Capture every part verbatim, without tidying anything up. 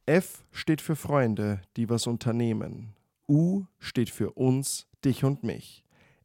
F steht für Freunde, die was unternehmen. U steht für uns, dich und mich.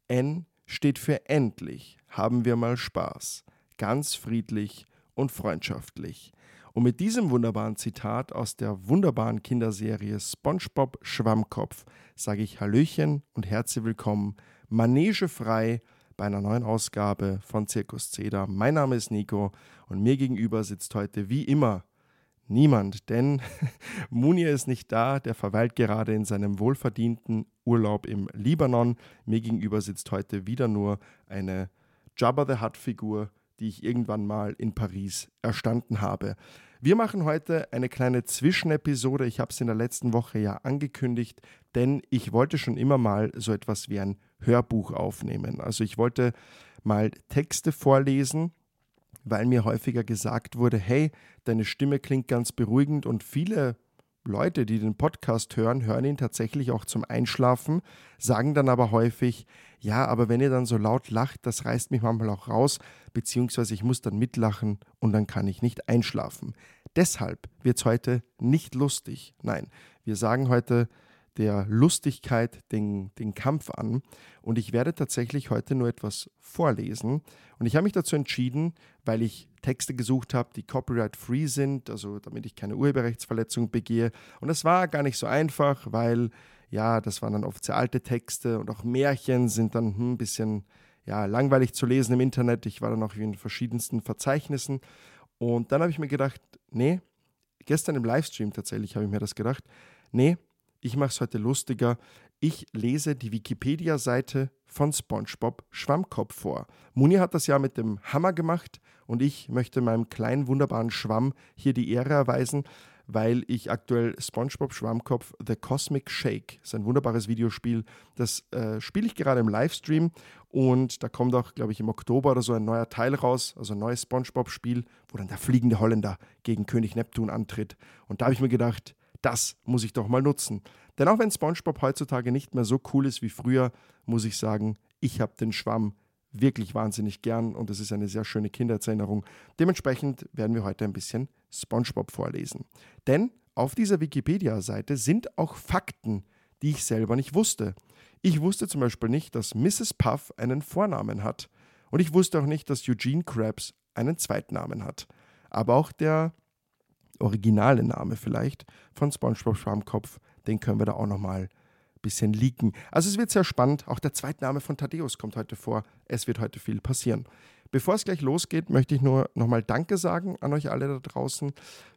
N steht für endlich, haben wir mal Spaß. Ganz friedlich und freundschaftlich. Und mit diesem wunderbaren Zitat aus der wunderbaren Kinderserie SpongeBob Schwammkopf sage ich Hallöchen und herzlich willkommen, manegefrei bei einer neuen Ausgabe von Zirkus Zeder. Mein Name ist Nico und mir gegenüber sitzt heute wie immer niemand, denn Munir ist nicht da, der verweilt gerade in seinem wohlverdienten Urlaub im Libanon. Mir gegenüber sitzt heute wieder nur eine Jabba the Hutt-Figur, die ich irgendwann mal in Paris erstanden habe. Wir machen heute eine kleine Zwischenepisode. Ich habe es in der letzten Woche ja angekündigt, denn ich wollte schon immer mal so etwas wie ein Hörbuch aufnehmen. Also ich wollte mal Texte vorlesen, weil mir häufiger gesagt wurde, hey, deine Stimme klingt ganz beruhigend und viele Leute, die den Podcast hören, hören ihn tatsächlich auch zum Einschlafen, sagen dann aber häufig, ja, aber wenn ihr dann so laut lacht, das reißt mich manchmal auch raus, beziehungsweise ich muss dann mitlachen und dann kann ich nicht einschlafen. Deshalb wird es heute nicht lustig. Nein, wir sagen heute der Lustigkeit den, den Kampf an und ich werde tatsächlich heute nur etwas vorlesen und ich habe mich dazu entschieden, weil ich Texte gesucht habe, die copyright-free sind, also damit ich keine Urheberrechtsverletzung begehe und das war gar nicht so einfach, weil ja, das waren dann oft sehr alte Texte und auch Märchen sind dann hm, ein bisschen ja, langweilig zu lesen im Internet. Ich war dann auch in verschiedensten Verzeichnissen und dann habe ich mir gedacht, nee, gestern im Livestream tatsächlich habe ich mir das gedacht, nee, ich mache es heute lustiger. Ich lese die Wikipedia-Seite von SpongeBob Schwammkopf vor. Muni hat das ja mit dem Hammer gemacht und ich möchte meinem kleinen, wunderbaren Schwamm hier die Ehre erweisen, weil ich aktuell SpongeBob Schwammkopf The Cosmic Shake, das ist ein wunderbares Videospiel, das äh, spiele ich gerade im Livestream und da kommt auch, glaube ich, im Oktober oder so ein neuer Teil raus, also ein neues SpongeBob-Spiel, wo dann der fliegende Holländer gegen König Neptun antritt. Und da habe ich mir gedacht, das muss ich doch mal nutzen. Denn auch wenn SpongeBob heutzutage nicht mehr so cool ist wie früher, muss ich sagen, ich habe den Schwamm wirklich wahnsinnig gern und es ist eine sehr schöne Kindheitserinnerung. Dementsprechend werden wir heute ein bisschen SpongeBob vorlesen. Denn auf dieser Wikipedia-Seite sind auch Fakten, die ich selber nicht wusste. Ich wusste zum Beispiel nicht, dass Misses Puff einen Vornamen hat. Und ich wusste auch nicht, dass Eugene Krabs einen Zweitnamen hat. Aber auch der originale Name vielleicht von SpongeBob Schwammkopf, den können wir da auch nochmal ein bisschen leaken. Also es wird sehr spannend, auch der Zweitname von Thaddeus kommt heute vor, es wird heute viel passieren. Bevor es gleich losgeht, möchte ich nur nochmal Danke sagen an euch alle da draußen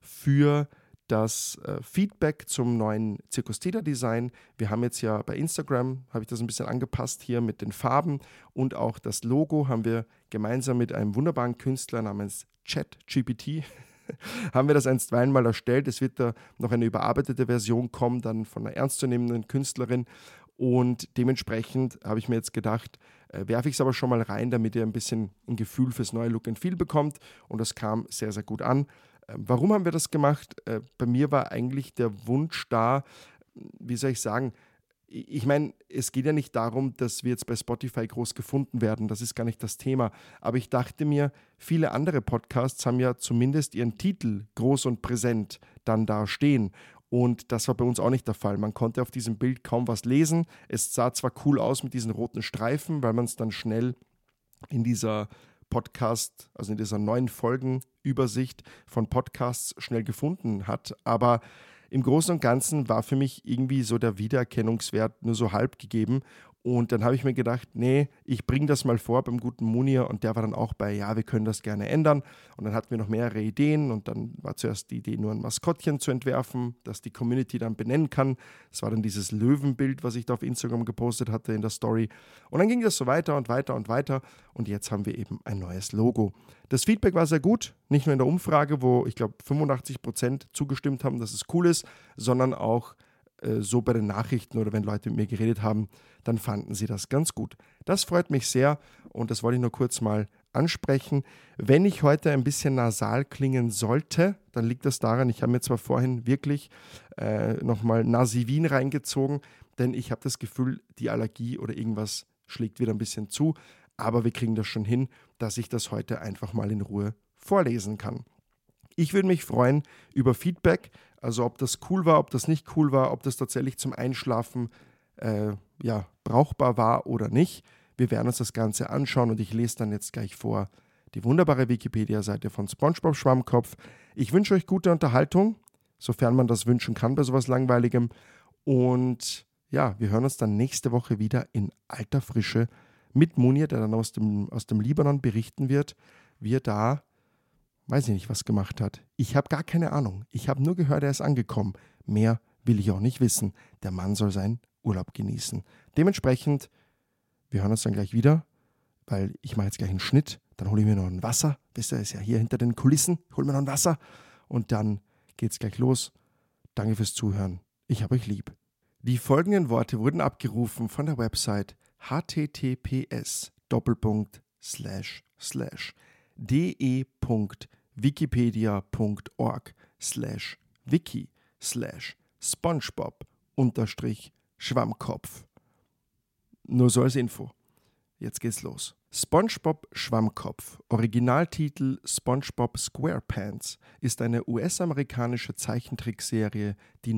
für das äh, Feedback zum neuen Zirkus Zeder Design. Wir haben jetzt ja bei Instagram, habe ich das ein bisschen angepasst hier mit den Farben und auch das Logo haben wir gemeinsam mit einem wunderbaren Künstler namens ChatGPT haben wir das einstweilen mal erstellt. Es wird da noch eine überarbeitete Version kommen, dann von einer ernstzunehmenden Künstlerin. Und dementsprechend habe ich mir jetzt gedacht, äh, werfe ich es aber schon mal rein, damit ihr ein bisschen ein Gefühl fürs neue Look and Feel bekommt. Und das kam sehr, sehr gut an. Äh, warum haben wir das gemacht? Äh, bei mir war eigentlich der Wunsch da, wie soll ich sagen, ich meine, es geht ja nicht darum, dass wir jetzt bei Spotify groß gefunden werden, das ist gar nicht das Thema, aber ich dachte mir, viele andere Podcasts haben ja zumindest ihren Titel groß und präsent dann da stehen und das war bei uns auch nicht der Fall. Man konnte auf diesem Bild kaum was lesen, es sah zwar cool aus mit diesen roten Streifen, weil man es dann schnell in dieser Podcast, also in dieser neuen Folgenübersicht von Podcasts schnell gefunden hat, aber im Großen und Ganzen war für mich irgendwie so der Wiedererkennungswert nur so halb gegeben und dann habe ich mir gedacht, nee, ich bringe das mal vor beim guten Munir und der war dann auch bei, ja, wir können das gerne ändern und dann hatten wir noch mehrere Ideen und dann war zuerst die Idee, nur ein Maskottchen zu entwerfen, das die Community dann benennen kann. Das war dann dieses Löwenbild, was ich da auf Instagram gepostet hatte in der Story und dann ging das so weiter und weiter und weiter und jetzt haben wir eben ein neues Logo. Das Feedback war sehr gut, nicht nur in der Umfrage, wo ich glaube fünfundachtzig Prozent zugestimmt haben, dass es cool ist, sondern auch äh, so bei den Nachrichten oder wenn Leute mit mir geredet haben, dann fanden sie das ganz gut. Das freut mich sehr und das wollte ich nur kurz mal ansprechen. Wenn ich heute ein bisschen nasal klingen sollte, dann liegt das daran, ich habe mir zwar vorhin wirklich äh, nochmal Nasivin reingezogen, denn ich habe das Gefühl, die Allergie oder irgendwas schlägt wieder ein bisschen zu, aber wir kriegen das schon hin, dass ich das heute einfach mal in Ruhe vorlesen kann. Ich würde mich freuen über Feedback, also ob das cool war, ob das nicht cool war, ob das tatsächlich zum Einschlafen äh, ja, brauchbar war oder nicht. Wir werden uns das Ganze anschauen und ich lese dann jetzt gleich vor die wunderbare Wikipedia-Seite von SpongeBob Schwammkopf. Ich wünsche euch gute Unterhaltung, sofern man das wünschen kann bei sowas Langweiligem. Und ja, wir hören uns dann nächste Woche wieder in alter Frische mit Munir, der dann aus dem, aus dem Libanon berichten wird, wie er da, weiß ich nicht, was gemacht hat. Ich habe gar keine Ahnung. Ich habe nur gehört, er ist angekommen. Mehr will ich auch nicht wissen. Der Mann soll seinen Urlaub genießen. Dementsprechend, wir hören uns dann gleich wieder, weil ich mache jetzt gleich einen Schnitt. Dann hole ich mir noch ein Wasser. Wisst ihr, ist ja hier hinter den Kulissen. Ich hole mir noch ein Wasser und dann geht's gleich los. Danke fürs Zuhören. Ich habe euch lieb. Die folgenden Worte wurden abgerufen von der Website https doppelpunkt slash slash de.wikipedia.org slash wiki slash SpongeBob unterstrich Schwammkopf. Nur so als Info. Jetzt geht's los. SpongeBob Schwammkopf, Originaltitel SpongeBob SquarePants, ist eine U S-amerikanische Zeichentrickserie, die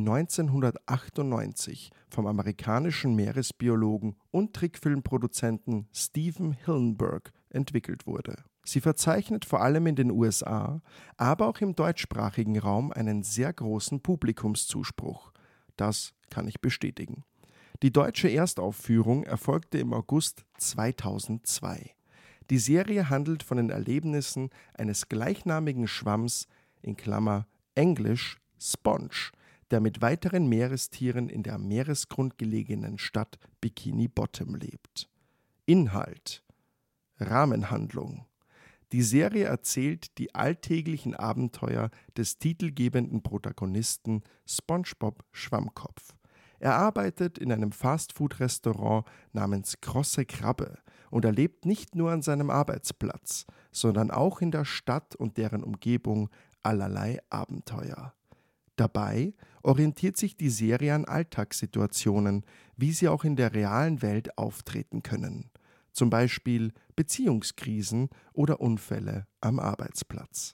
neunzehnhundertachtundneunzig vom amerikanischen Meeresbiologen und Trickfilmproduzenten Stephen Hillenburg entwickelt wurde. Sie verzeichnet vor allem in den U S A, aber auch im deutschsprachigen Raum einen sehr großen Publikumszuspruch. Das kann ich bestätigen. Die deutsche Erstaufführung erfolgte im August zweitausendzwei. Die Serie handelt von den Erlebnissen eines gleichnamigen Schwamms, in Klammer Englisch Sponge, der mit weiteren Meerestieren in der am Meeresgrund gelegenen Stadt Bikini Bottom lebt. Inhalt: Rahmenhandlung. Die Serie erzählt die alltäglichen Abenteuer des titelgebenden Protagonisten SpongeBob Schwammkopf. Er arbeitet in einem Fastfood-Restaurant namens Krosse Krabbe und erlebt nicht nur an seinem Arbeitsplatz, sondern auch in der Stadt und deren Umgebung allerlei Abenteuer. Dabei orientiert sich die Serie an Alltagssituationen, wie sie auch in der realen Welt auftreten können. Zum Beispiel Beziehungskrisen oder Unfälle am Arbeitsplatz.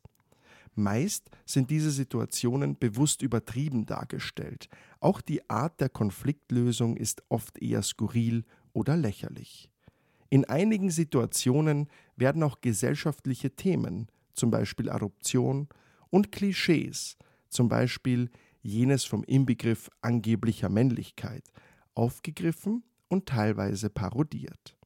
Meist sind diese Situationen bewusst übertrieben dargestellt. Auch die Art der Konfliktlösung ist oft eher skurril oder lächerlich. In einigen Situationen werden auch gesellschaftliche Themen, zum Beispiel Adoption, und Klischees, zum Beispiel jenes vom Inbegriff angeblicher Männlichkeit, aufgegriffen und teilweise parodiert.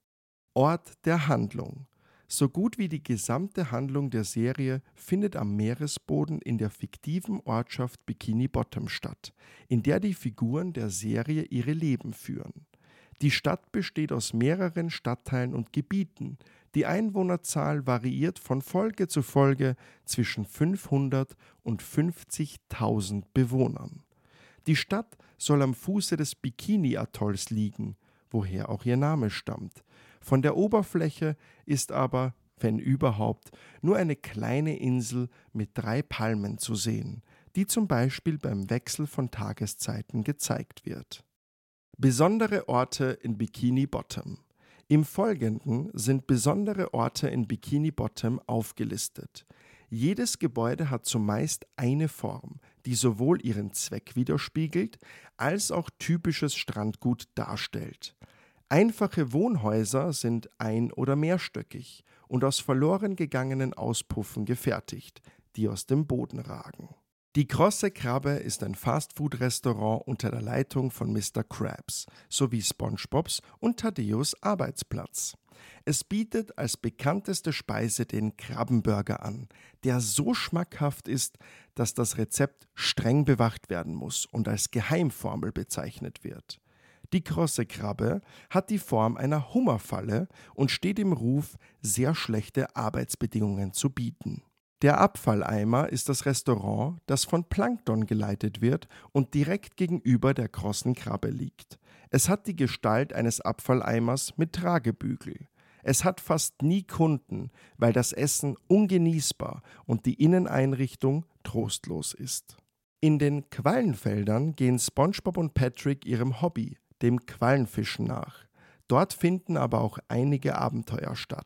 Ort der Handlung. So gut wie die gesamte Handlung der Serie findet am Meeresboden in der fiktiven Ortschaft Bikini Bottom statt, in der die Figuren der Serie ihre Leben führen. Die Stadt besteht aus mehreren Stadtteilen und Gebieten. Die Einwohnerzahl variiert von Folge zu Folge zwischen fünfhundert und fünfzigtausend Bewohnern. Die Stadt soll am Fuße des Bikini-Atolls liegen, woher auch ihr Name stammt. Von der Oberfläche ist aber, wenn überhaupt, nur eine kleine Insel mit drei Palmen zu sehen, die zum Beispiel beim Wechsel von Tageszeiten gezeigt wird. Besondere Orte in Bikini Bottom. Im Folgenden sind besondere Orte in Bikini Bottom aufgelistet. Jedes Gebäude hat zumeist eine Form, die sowohl ihren Zweck widerspiegelt, als auch typisches Strandgut darstellt. Einfache Wohnhäuser sind ein- oder mehrstöckig und aus verloren gegangenen Auspuffen gefertigt, die aus dem Boden ragen. Die Krosse Krabbe ist ein Fastfood-Restaurant unter der Leitung von Mister Krabs sowie SpongeBobs und Thaddäus Arbeitsplatz. Es bietet als bekannteste Speise den Krabbenburger an, der so schmackhaft ist, dass das Rezept streng bewacht werden muss und als Geheimformel bezeichnet wird. Die Krosse Krabbe hat die Form einer Hummerfalle und steht im Ruf, sehr schlechte Arbeitsbedingungen zu bieten. Der Abfalleimer ist das Restaurant, das von Plankton geleitet wird und direkt gegenüber der Krossen Krabbe liegt. Es hat die Gestalt eines Abfalleimers mit Tragebügel. Es hat fast nie Kunden, weil das Essen ungenießbar und die Inneneinrichtung trostlos ist. In den Quallenfeldern gehen SpongeBob und Patrick ihrem Hobby, dem Quallenfischen, nach. Dort finden aber auch einige Abenteuer statt.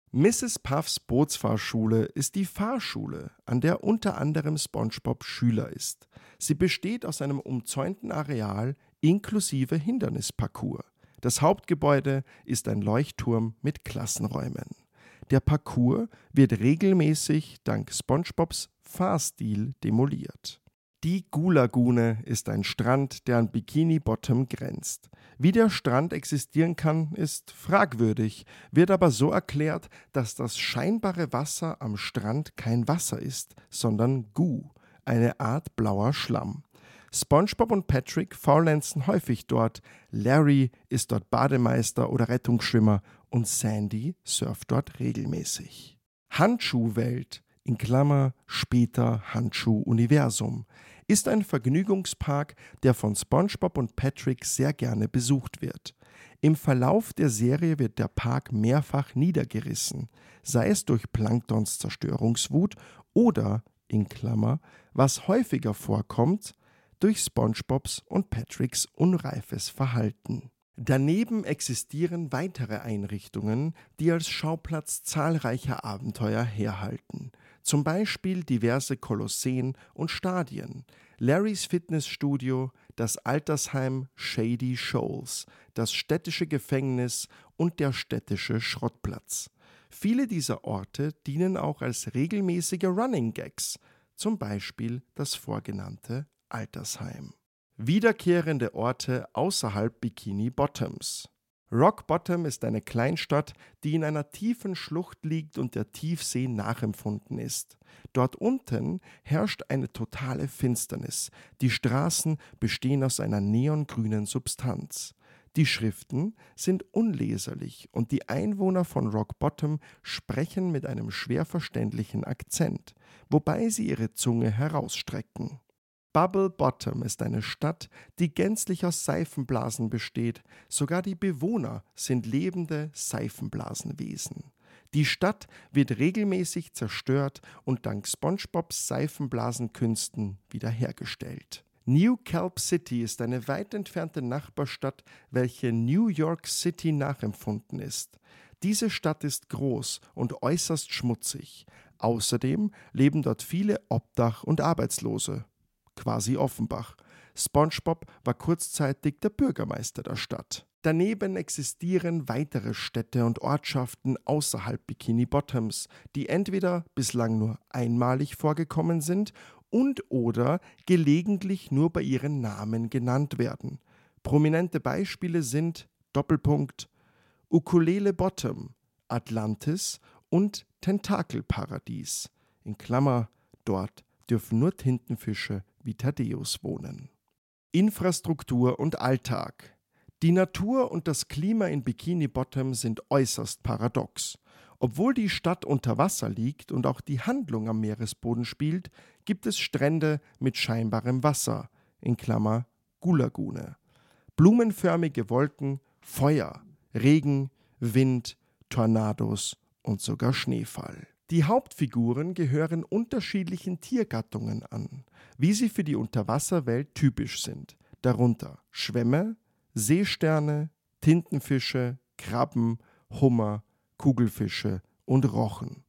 Misses Puffs Bootsfahrschule ist die Fahrschule, an der unter anderem SpongeBob Schüler ist. Sie besteht aus einem umzäunten Areal inklusive Hindernisparcours. Das Hauptgebäude ist ein Leuchtturm mit Klassenräumen. Der Parcours wird regelmäßig dank SpongeBobs Fahrstil demoliert. Die Goo-Lagune ist ein Strand, der an Bikini Bottom grenzt. Wie der Strand existieren kann, ist fragwürdig, wird aber so erklärt, dass das scheinbare Wasser am Strand kein Wasser ist, sondern Goo, eine Art blauer Schlamm. SpongeBob und Patrick faulenzen häufig dort, Larry ist dort Bademeister oder Rettungsschwimmer und Sandy surft dort regelmäßig. Handschuhwelt, in Klammer später Handschuh-Universum, ist ein Vergnügungspark, der von SpongeBob und Patrick sehr gerne besucht wird. Im Verlauf der Serie wird der Park mehrfach niedergerissen, sei es durch Planktons Zerstörungswut oder, in Klammer, was häufiger vorkommt, durch SpongeBobs und Patricks unreifes Verhalten. Daneben existieren weitere Einrichtungen, die als Schauplatz zahlreicher Abenteuer herhalten. Zum Beispiel diverse Kolosseen und Stadien, Larrys Fitnessstudio, das Altersheim Shady Shoals, das städtische Gefängnis und der städtische Schrottplatz. Viele dieser Orte dienen auch als regelmäßige Running Gags, zum Beispiel das vorgenannte Altersheim. Wiederkehrende Orte außerhalb Bikini Bottoms. Rock Bottom ist eine Kleinstadt, die in einer tiefen Schlucht liegt und der Tiefsee nachempfunden ist. Dort unten herrscht eine totale Finsternis. Die Straßen bestehen aus einer neongrünen Substanz. Die Schriften sind unleserlich und die Einwohner von Rock Bottom sprechen mit einem schwer verständlichen Akzent, wobei sie ihre Zunge herausstrecken. Bubble Bottom ist eine Stadt, die gänzlich aus Seifenblasen besteht. Sogar die Bewohner sind lebende Seifenblasenwesen. Die Stadt wird regelmäßig zerstört und dank SpongeBobs Seifenblasenkünsten wiederhergestellt. New Kelp City ist eine weit entfernte Nachbarstadt, welche New York City nachempfunden ist. Diese Stadt ist groß und äußerst schmutzig. Außerdem leben dort viele Obdach- und Arbeitslose. Quasi Offenbach. SpongeBob war kurzzeitig der Bürgermeister der Stadt. Daneben existieren weitere Städte und Ortschaften außerhalb Bikini Bottoms, die entweder bislang nur einmalig vorgekommen sind und oder gelegentlich nur bei ihren Namen genannt werden. Prominente Beispiele sind Doppelpunkt Ukulele Bottom, Atlantis und Tentakelparadies. In Klammer, dort dürfen nur Tintenfische wie Thaddeus wohnen. Infrastruktur und Alltag. Die Natur und das Klima in Bikini Bottom sind äußerst paradox. Obwohl die Stadt unter Wasser liegt und auch die Handlung am Meeresboden spielt, gibt es Strände mit scheinbarem Wasser, in Klammer Goo-Lagune, blumenförmige Wolken, Feuer, Regen, Wind, Tornados und sogar Schneefall. Die Hauptfiguren gehören unterschiedlichen Tiergattungen an, wie sie für die Unterwasserwelt typisch sind, darunter Schwämme, Seesterne, Tintenfische, Krabben, Hummer, Kugelfische und Rochen.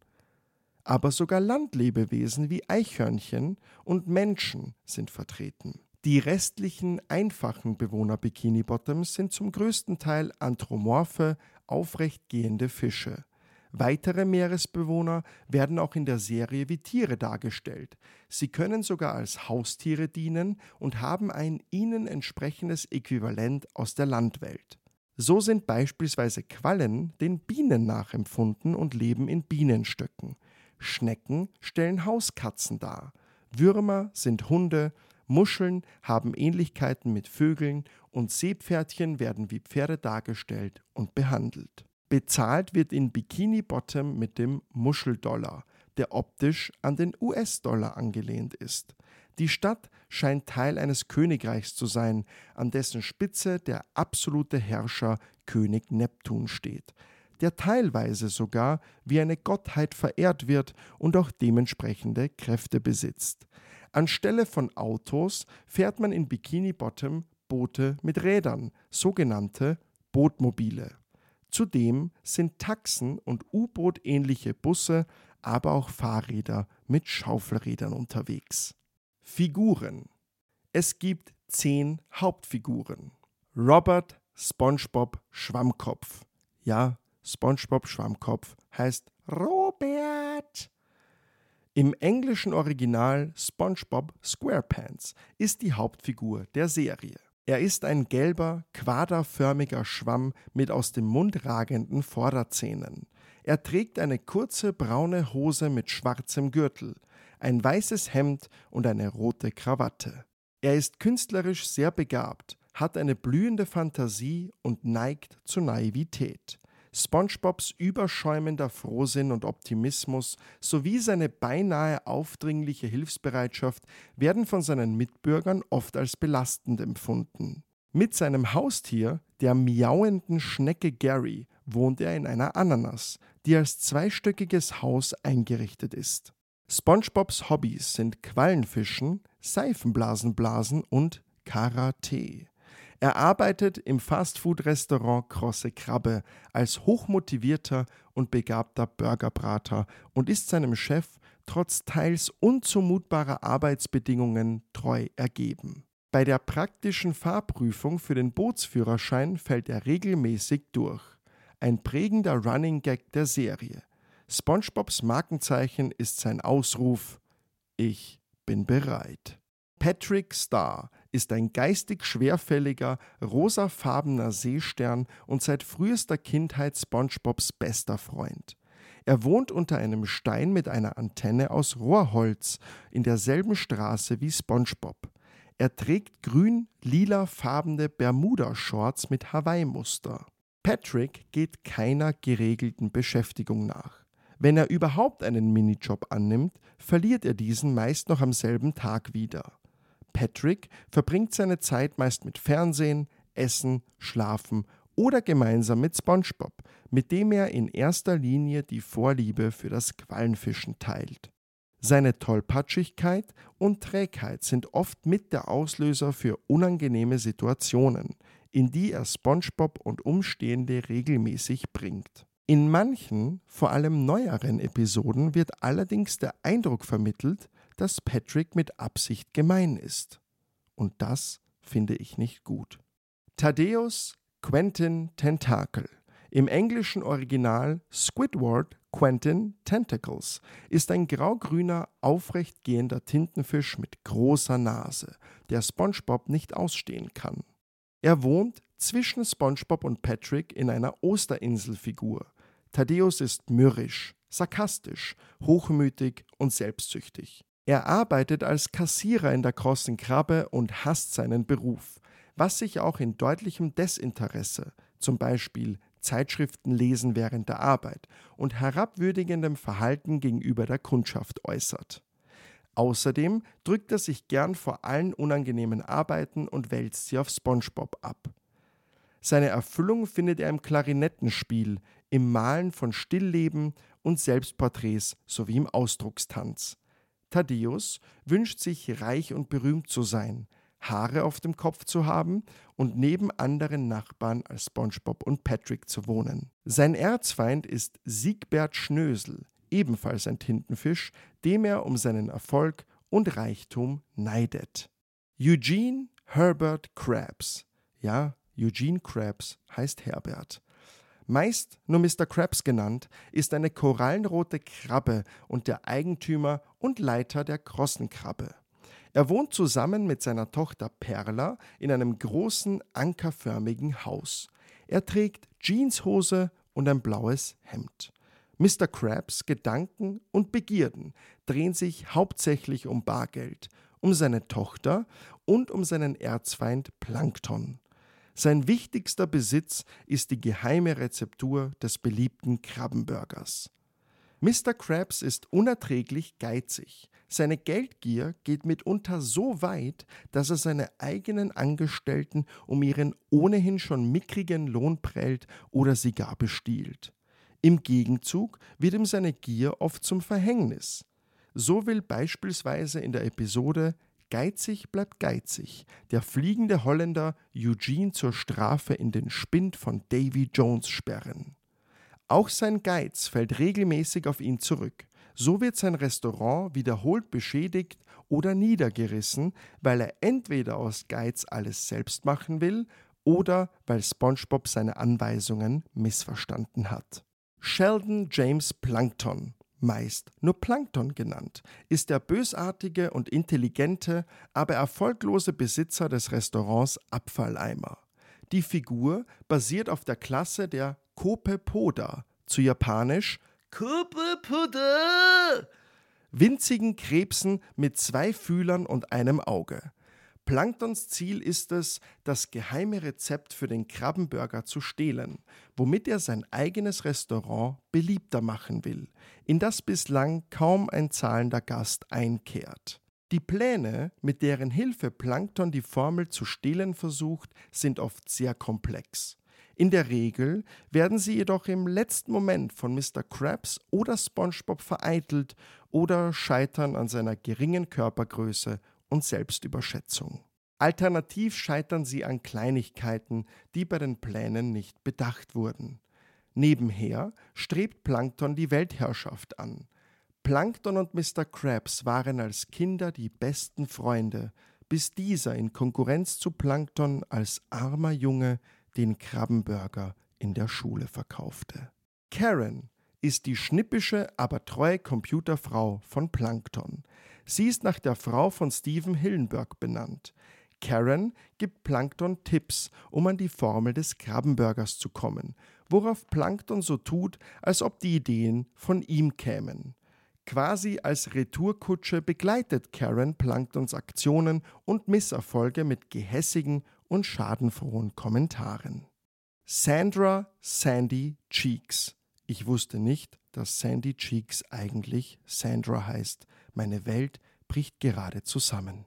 Aber sogar Landlebewesen wie Eichhörnchen und Menschen sind vertreten. Die restlichen, einfachen Bewohner Bikini Bottoms sind zum größten Teil anthropomorphe, aufrechtgehende Fische. Weitere Meeresbewohner werden auch in der Serie wie Tiere dargestellt. Sie können sogar als Haustiere dienen und haben ein ihnen entsprechendes Äquivalent aus der Landwelt. So sind beispielsweise Quallen den Bienen nachempfunden und leben in Bienenstöcken. Schnecken stellen Hauskatzen dar. Würmer sind Hunde, Muscheln haben Ähnlichkeiten mit Vögeln und Seepferdchen werden wie Pferde dargestellt und behandelt. Bezahlt wird in Bikini Bottom mit dem Muscheldollar, der optisch an den U S-Dollar angelehnt ist. Die Stadt scheint Teil eines Königreichs zu sein, an dessen Spitze der absolute Herrscher König Neptun steht, der teilweise sogar wie eine Gottheit verehrt wird und auch dementsprechende Kräfte besitzt. Anstelle von Autos fährt man in Bikini Bottom Boote mit Rädern, sogenannte Bootmobile. Zudem sind Taxen und U-Boot-ähnliche Busse, aber auch Fahrräder mit Schaufelrädern unterwegs. Figuren. Es gibt zehn Hauptfiguren. Robert SpongeBob Schwammkopf. Ja, SpongeBob Schwammkopf heißt Robert. Im englischen Original SpongeBob SquarePants ist die Hauptfigur der Serie. Er ist ein gelber, quaderförmiger Schwamm mit aus dem Mund ragenden Vorderzähnen. Er trägt eine kurze braune Hose mit schwarzem Gürtel, ein weißes Hemd und eine rote Krawatte. Er ist künstlerisch sehr begabt, hat eine blühende Fantasie und neigt zur Naivität. SpongeBobs überschäumender Frohsinn und Optimismus sowie seine beinahe aufdringliche Hilfsbereitschaft werden von seinen Mitbürgern oft als belastend empfunden. Mit seinem Haustier, der miauenden Schnecke Gary, wohnt er in einer Ananas, die als zweistöckiges Haus eingerichtet ist. SpongeBobs Hobbys sind Quallenfischen, Seifenblasenblasen und Karate. Er arbeitet im Fastfood-Restaurant Krosse Krabbe als hochmotivierter und begabter Burgerbrater und ist seinem Chef trotz teils unzumutbarer Arbeitsbedingungen treu ergeben. Bei der praktischen Fahrprüfung für den Bootsführerschein fällt er regelmäßig durch. Ein prägender Running Gag der Serie. SpongeBobs Markenzeichen ist sein Ausruf: Ich bin bereit. Patrick Star ist ein geistig schwerfälliger, rosafarbener Seestern und seit frühester Kindheit SpongeBobs bester Freund. Er wohnt unter einem Stein mit einer Antenne aus Rohrholz in derselben Straße wie SpongeBob. Er trägt grün-lilafarbene Bermuda-Shorts mit Hawaii-Muster. Patrick geht keiner geregelten Beschäftigung nach. Wenn er überhaupt einen Minijob annimmt, verliert er diesen meist noch am selben Tag wieder. Patrick verbringt seine Zeit meist mit Fernsehen, Essen, Schlafen oder gemeinsam mit SpongeBob, mit dem er in erster Linie die Vorliebe für das Quallenfischen teilt. Seine Tollpatschigkeit und Trägheit sind oft mit der Auslöser für unangenehme Situationen, in die er SpongeBob und Umstehende regelmäßig bringt. In manchen, vor allem neueren Episoden wird allerdings der Eindruck vermittelt, dass Patrick mit Absicht gemein ist. Und das finde ich nicht gut. Thaddeus Quentin Tentakel, im englischen Original Squidward Quentin Tentacles, ist ein graugrüner, aufrecht gehender Tintenfisch mit großer Nase, der SpongeBob nicht ausstehen kann. Er wohnt zwischen SpongeBob und Patrick in einer Osterinselfigur. Thaddeus ist mürrisch, sarkastisch, hochmütig und selbstsüchtig. Er arbeitet als Kassierer in der Krossen Krabbe und hasst seinen Beruf, was sich auch in deutlichem Desinteresse, zum Beispiel Zeitschriften lesen während der Arbeit, und herabwürdigendem Verhalten gegenüber der Kundschaft äußert. Außerdem drückt er sich gern vor allen unangenehmen Arbeiten und wälzt sie auf SpongeBob ab. Seine Erfüllung findet er im Klarinettenspiel, im Malen von Stillleben und Selbstporträts sowie im Ausdruckstanz. Thaddeus wünscht sich, reich und berühmt zu sein, Haare auf dem Kopf zu haben und neben anderen Nachbarn als SpongeBob und Patrick zu wohnen. Sein Erzfeind ist Siegbert Schnösel, ebenfalls ein Tintenfisch, dem er um seinen Erfolg und Reichtum neidet. Eugene Herbert Krabs. Ja, Eugene Krabs heißt Herbert. Meist nur Mister Krabs genannt, ist eine korallenrote Krabbe und der Eigentümer und Leiter der Krossenkrabbe. Er wohnt zusammen mit seiner Tochter Perla in einem großen, ankerförmigen Haus. Er trägt Jeanshose und ein blaues Hemd. Mister Krabs Gedanken und Begierden drehen sich hauptsächlich um Bargeld, um seine Tochter und um seinen Erzfeind Plankton. Sein wichtigster Besitz ist die geheime Rezeptur des beliebten Krabbenburgers. Mister Krabs ist unerträglich geizig. Seine Geldgier geht mitunter so weit, dass er seine eigenen Angestellten um ihren ohnehin schon mickrigen Lohn prellt oder sie gar bestiehlt. Im Gegenzug wird ihm seine Gier oft zum Verhängnis. So will beispielsweise in der Episode Geizig bleibt geizig. Der fliegende Holländer Eugene zur Strafe in den Spind von Davy Jones sperren. Auch sein Geiz fällt regelmäßig auf ihn zurück. So wird sein Restaurant wiederholt beschädigt oder niedergerissen, weil er entweder aus Geiz alles selbst machen will oder weil SpongeBob seine Anweisungen missverstanden hat. Sheldon James Plankton, meist nur Plankton genannt, ist der bösartige und intelligente, aber erfolglose Besitzer des Restaurants Abfalleimer. Die Figur basiert auf der Klasse der Copepoda, zu japanisch Copepoda, winzigen Krebsen mit zwei Fühlern und einem Auge. Planktons Ziel ist es, das geheime Rezept für den Krabbenburger zu stehlen, womit er sein eigenes Restaurant beliebter machen will, in das bislang kaum ein zahlender Gast einkehrt. Die Pläne, mit deren Hilfe Plankton die Formel zu stehlen versucht, sind oft sehr komplex. In der Regel werden sie jedoch im letzten Moment von Mister Krabs oder SpongeBob vereitelt oder scheitern an seiner geringen Körpergröße und Selbstüberschätzung. Alternativ scheitern sie an Kleinigkeiten, die bei den Plänen nicht bedacht wurden. Nebenher strebt Plankton die Weltherrschaft an. Plankton und Mister Krabs waren als Kinder die besten Freunde, bis dieser in Konkurrenz zu Plankton als armer Junge den Krabbenburger in der Schule verkaufte. Karen ist die schnippische, aber treue Computerfrau von Plankton. Sie ist nach der Frau von Steven Hillenburg benannt. Karen gibt Plankton Tipps, um an die Formel des Krabbenburgers zu kommen, worauf Plankton so tut, als ob die Ideen von ihm kämen. Quasi als Retourkutsche begleitet Karen Planktons Aktionen und Misserfolge mit gehässigen und schadenfrohen Kommentaren. Sandra Sandy Cheeks. Ich wusste nicht, dass Sandy Cheeks eigentlich Sandra heißt. Meine Welt bricht gerade zusammen.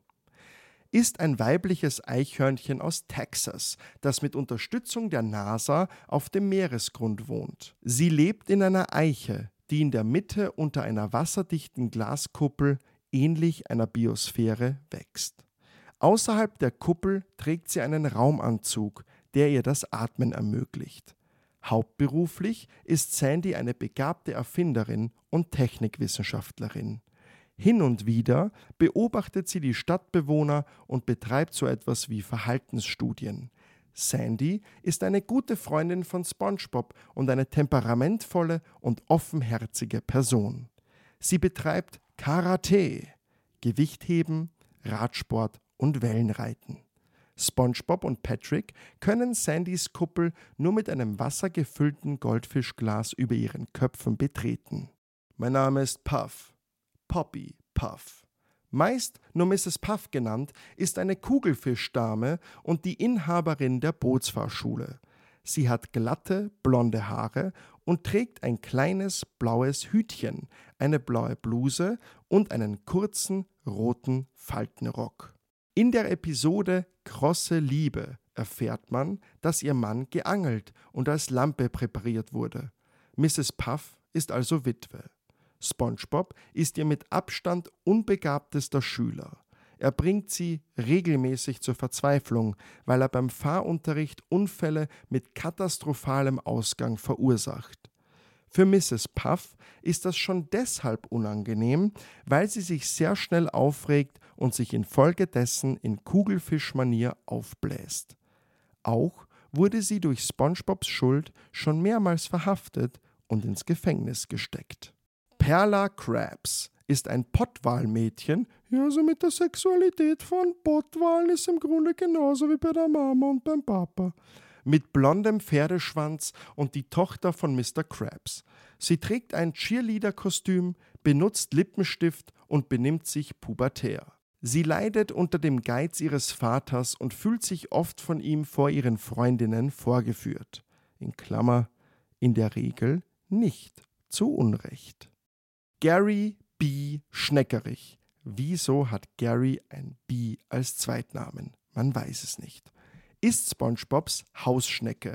Ist ein weibliches Eichhörnchen aus Texas, das mit Unterstützung der NASA auf dem Meeresgrund wohnt. Sie lebt in einer Eiche, die in der Mitte unter einer wasserdichten Glaskuppel ähnlich einer Biosphäre wächst. Außerhalb der Kuppel trägt sie einen Raumanzug, der ihr das Atmen ermöglicht. Hauptberuflich ist Sandy eine begabte Erfinderin und Technikwissenschaftlerin. Hin und wieder beobachtet sie die Stadtbewohner und betreibt so etwas wie Verhaltensstudien. Sandy ist eine gute Freundin von SpongeBob und eine temperamentvolle und offenherzige Person. Sie betreibt Karate, Gewichtheben, Radsport und Wellenreiten. SpongeBob und Patrick können Sandys Kuppel nur mit einem wassergefüllten Goldfischglas über ihren Köpfen betreten. Mein Name ist Puff, Poppy Puff. Meist nur Misses Puff genannt, ist eine Kugelfischdame und die Inhaberin der Bootsfahrschule. Sie hat glatte, blonde Haare und trägt ein kleines, blaues Hütchen, eine blaue Bluse und einen kurzen, roten Faltenrock. In der Episode Krosse Liebe erfährt man, dass ihr Mann geangelt und als Lampe präpariert wurde. Misses Puff ist also Witwe. SpongeBob ist ihr mit Abstand unbegabtester Schüler. Er bringt sie regelmäßig zur Verzweiflung, weil er beim Fahrunterricht Unfälle mit katastrophalem Ausgang verursacht. Für Misses Puff ist das schon deshalb unangenehm, weil sie sich sehr schnell aufregt und sich infolgedessen in Kugelfischmanier aufbläst. Auch wurde sie durch SpongeBobs Schuld schon mehrmals verhaftet und ins Gefängnis gesteckt. Perla Krabs ist ein Pottwalmädchen. Ja, also mit der Sexualität von Pottwalen ist im Grunde genauso wie bei der Mama und beim Papa. Mit blondem Pferdeschwanz und die Tochter von Mister Krabs. Sie trägt ein Cheerleader-Kostüm, benutzt Lippenstift und benimmt sich pubertär. Sie leidet unter dem Geiz ihres Vaters und fühlt sich oft von ihm vor ihren Freundinnen vorgeführt. In Klammer, in der Regel nicht zu Unrecht. Gary B. Schneckerich. Wieso hat Gary ein B als Zweitnamen? Man weiß es nicht. Ist SpongeBobs Hausschnecke.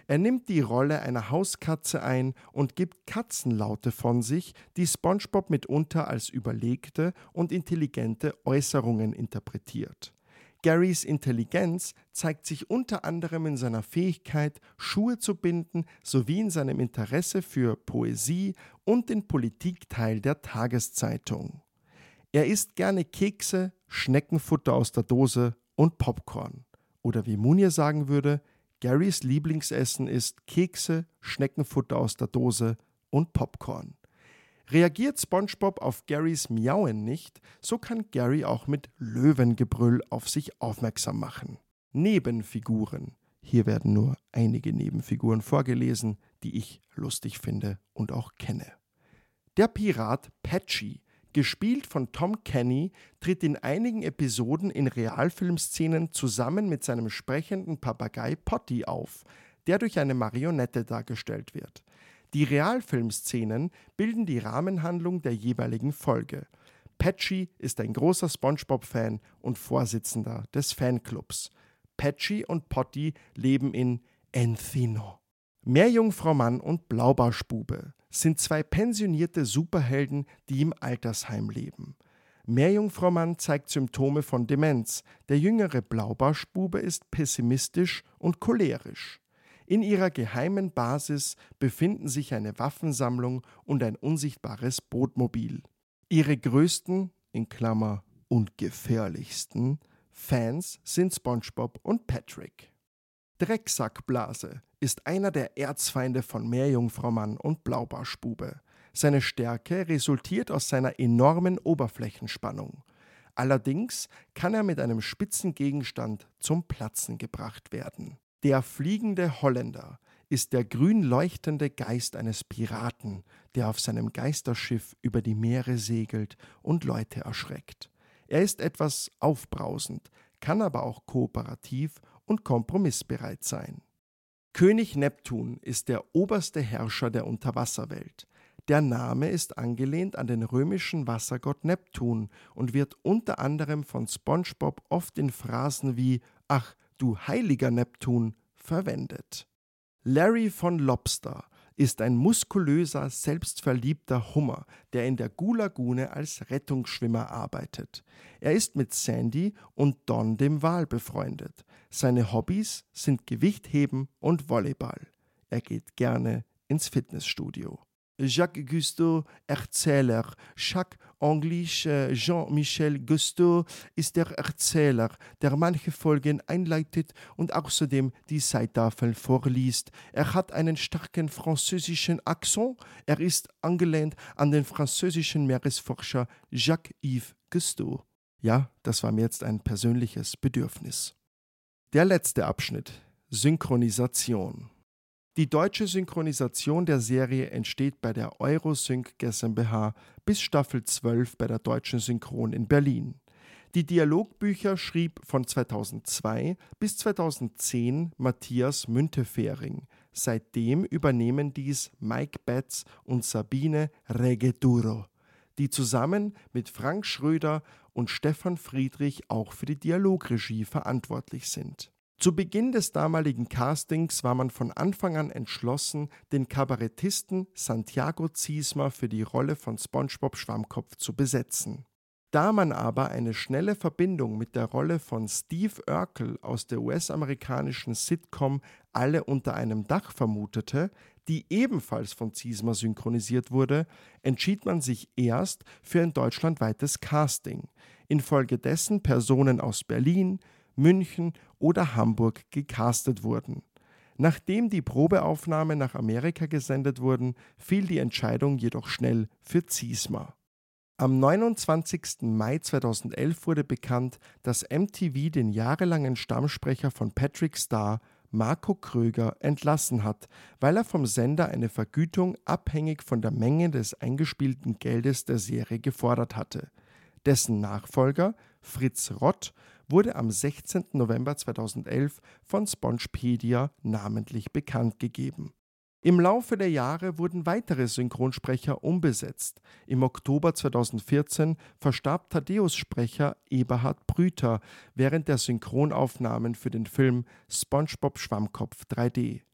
Er nimmt die Rolle einer Hauskatze ein und gibt Katzenlaute von sich, die SpongeBob mitunter als überlegte und intelligente Äußerungen interpretiert. Garys Intelligenz zeigt sich unter anderem in seiner Fähigkeit, Schuhe zu binden, sowie in seinem Interesse für Poesie und den Politikteil der Tageszeitung. Er isst gerne Kekse, Schneckenfutter aus der Dose und Popcorn. Oder wie Munir sagen würde, Garys Lieblingsessen ist Kekse, Schneckenfutter aus der Dose und Popcorn. Reagiert SpongeBob auf Garys Miauen nicht, so kann Gary auch mit Löwengebrüll auf sich aufmerksam machen. Nebenfiguren. Hier werden nur einige Nebenfiguren vorgelesen, die ich lustig finde und auch kenne. Der Pirat Patchy, gespielt von Tom Kenny, tritt in einigen Episoden in Realfilmszenen zusammen mit seinem sprechenden Papagei Potty auf, der durch eine Marionette dargestellt wird. Die Realfilmszenen bilden die Rahmenhandlung der jeweiligen Folge. Patchy ist ein großer SpongeBob-Fan und Vorsitzender des Fanclubs. Patchy und Potty leben in Encino. Meerjungfrau Mann und Blaubarschbube sind zwei pensionierte Superhelden, die im Altersheim leben. Meerjungfrau Mann zeigt Symptome von Demenz, der jüngere Blaubarschbube ist pessimistisch und cholerisch. In ihrer geheimen Basis befinden sich eine Waffensammlung und ein unsichtbares Bootmobil. Ihre größten, in Klammer und gefährlichsten, Fans sind SpongeBob und Patrick. Drecksackblase ist einer der Erzfeinde von Meerjungfrau Mann und Blaubarschbube. Seine Stärke resultiert aus seiner enormen Oberflächenspannung. Allerdings kann er mit einem spitzen Gegenstand zum Platzen gebracht werden. Der fliegende Holländer ist der grün leuchtende Geist eines Piraten, der auf seinem Geisterschiff über die Meere segelt und Leute erschreckt. Er ist etwas aufbrausend, kann aber auch kooperativ und kompromissbereit sein. König Neptun ist der oberste Herrscher der Unterwasserwelt. Der Name ist angelehnt an den römischen Wassergott Neptun und wird unter anderem von SpongeBob oft in Phrasen wie »Ach, du heiliger Neptun« verwendet. Larry von Lobster ist ein muskulöser, selbstverliebter Hummer, der in der Gulagune als Rettungsschwimmer arbeitet. Er ist mit Sandy und Don dem Wal befreundet. Seine Hobbys sind Gewichtheben und Volleyball. Er geht gerne ins Fitnessstudio. Jacques Cousteau, Erzähler. Jacques-Anglais Jean-Michel Cousteau ist der Erzähler, der manche Folgen einleitet und außerdem die Zeittafeln vorliest. Er hat einen starken französischen Akzent. Er ist angelehnt an den französischen Meeresforscher Jacques-Yves Cousteau. Ja, das war mir jetzt ein persönliches Bedürfnis. Der letzte Abschnitt: Synchronisation. Die deutsche Synchronisation der Serie entsteht bei der Eurosync GmbH bis Staffel zwölf bei der Deutschen Synchron in Berlin. Die Dialogbücher schrieb von zweitausendzwei bis zweitausendzehn Matthias Müntefering. Seitdem übernehmen dies Mike Betz und Sabine Regeduro, die zusammen mit Frank Schröder und Stefan Friedrich auch für die Dialogregie verantwortlich sind. Zu Beginn des damaligen Castings war man von Anfang an entschlossen, den Kabarettisten Santiago Ziesmer für die Rolle von SpongeBob Schwammkopf zu besetzen. Da man aber eine schnelle Verbindung mit der Rolle von Steve Urkel aus der U S-amerikanischen Sitcom Alle unter einem Dach vermutete, die ebenfalls von Ziesmer synchronisiert wurde, entschied man sich erst für ein deutschlandweites Casting, infolgedessen Personen aus Berlin, München oder Hamburg gecastet wurden. Nachdem die Probeaufnahmen nach Amerika gesendet wurden, fiel die Entscheidung jedoch schnell für Ziesmer. Am neunundzwanzigsten Mai zweitausendelf wurde bekannt, dass M T V den jahrelangen Stammsprecher von Patrick Star, Marco Kröger, entlassen hat, weil er vom Sender eine Vergütung abhängig von der Menge des eingespielten Geldes der Serie gefordert hatte. Dessen Nachfolger, Fritz Rott, wurde am sechzehnten November zweitausendelf von Spongepedia namentlich bekannt gegeben. Im Laufe der Jahre wurden weitere Synchronsprecher umbesetzt. Im Oktober zweitausendvierzehn verstarb Thaddäus-Sprecher Eberhard Brüter während der Synchronaufnahmen für den Film SpongeBob Schwammkopf drei D.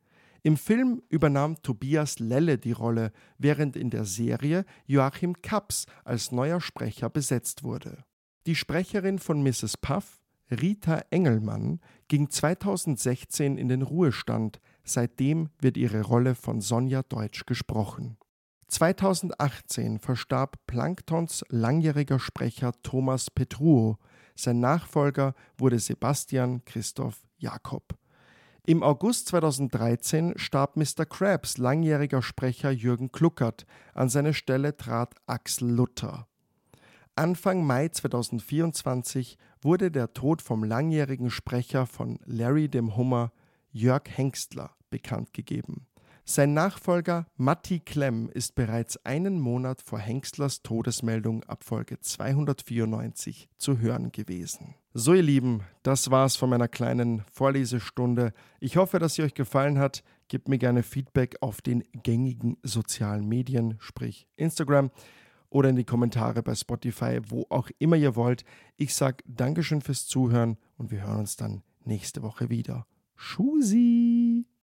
Im Film übernahm Tobias Lelle die Rolle, während in der Serie Joachim Kaps als neuer Sprecher besetzt wurde. Die Sprecherin von Misses Puff, Rita Engelmann, ging zweitausendsechzehn in den Ruhestand, seitdem wird ihre Rolle von Sonja Deutsch gesprochen. zweitausendachtzehn verstarb Planktons langjähriger Sprecher Thomas Petruo, sein Nachfolger wurde Sebastian Christoph Jakob. Im August zweitausenddreizehn starb Mister Krabs langjähriger Sprecher Jürgen Kluckert, an seine Stelle trat Axel Luther. Anfang Mai zweitausendvierundzwanzig wurde der Tod vom langjährigen Sprecher von Larry dem Hummer, Jörg Hengstler, bekannt gegeben. Sein Nachfolger Matti Klemm ist bereits einen Monat vor Hengstlers Todesmeldung ab Folge zweihundertvierundneunzig zu hören gewesen. So ihr Lieben, das war's von meiner kleinen Vorlesestunde. Ich hoffe, dass sie euch gefallen hat. Gebt mir gerne Feedback auf den gängigen sozialen Medien, sprich Instagram, oder in die Kommentare bei Spotify, wo auch immer ihr wollt. Ich sage Dankeschön fürs Zuhören und wir hören uns dann nächste Woche wieder. Tschüssi!